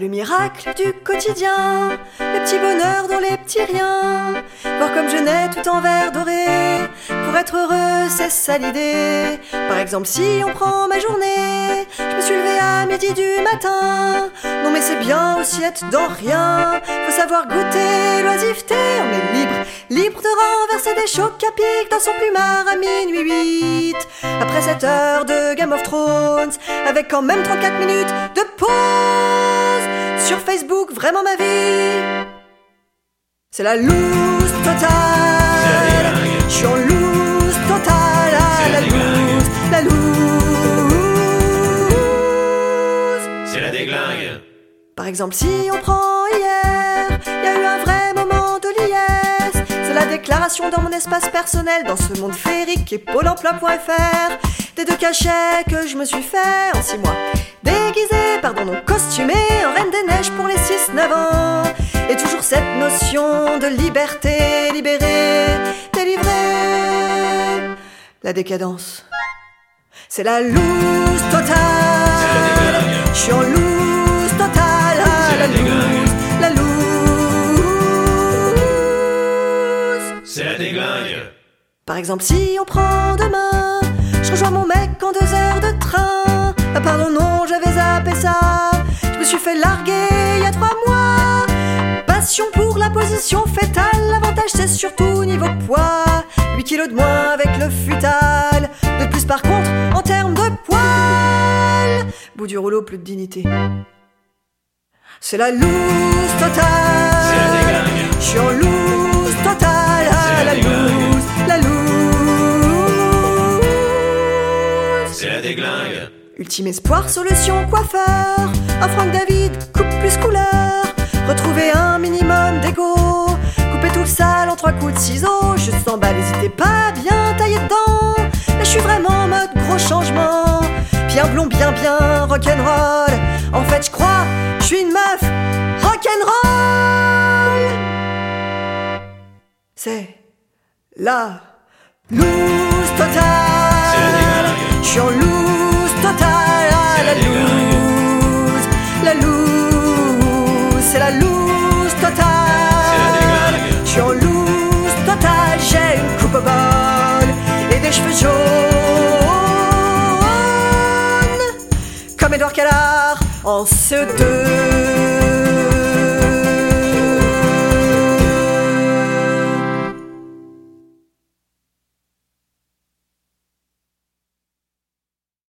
le miracle du quotidien, le petit bonheur dans les petits riens. Voir comme je nais tout en vert doré, pour être heureux c'est ça l'idée. Par exemple si on prend ma journée, je me suis levée à midi du matin. Non mais c'est bien aussi être dans rien, faut savoir goûter l'oisiveté. On est libre de renverser des chocs à pic dans son plumard à minuit 8. Après 7 heures de Game of Thrones, avec quand même 34 minutes de pause. Sur Facebook, vraiment ma vie, c'est la loose totale. Je suis en loose totale. La loose, la loose. C'est la déglingue. Par exemple, si on prend hier, il y a eu un vrai moment de liesse. C'est la déclaration dans mon espace personnel, dans ce monde féerique qui est Pôle emploi.fr. Des 2 cachets que je me suis fait en 6 mois. Déguisé, non costumé, en reine des neiges pour les 6-9 ans. Et toujours cette notion de liberté, libérée, délivrée. La décadence, c'est la loose totale. Je suis en loose totale. La loose, la loose. C'est la déglingue. Par exemple, si on prend demain, je rejoins mon mec en 2 heures de train. Ah pardon, non, j'avais zappé ça. Je me suis fait larguer il y a 3 mois. Passion pour la position fétale. L'avantage c'est surtout niveau poids. 8 kilos de moins avec le futal. De plus par contre, en termes de poil, bout du rouleau, plus de dignité. C'est la loose totale. C'est la déglingue. Je suis en loose totale. La loose, la loose. C'est la déglingue. Ultime espoir, solution, coiffeur. Un Franck David, coupe plus couleur. Retrouver un minimum d'ego. Couper tout le sale en 3 coups de ciseaux. Je sens bas, n'hésitez pas, bien taillé dedans. Là je suis vraiment en mode gros changement. Bien blond, bien rock'n'roll. En fait je crois, je suis une meuf rock'n'roll. C'est la loose totale. Je suis en loose totale. La loose, la loose. C'est la loose totale. Je suis en loose totale. J'ai une coupe au bol et des cheveux jaunes comme Edouard Callard en CE2.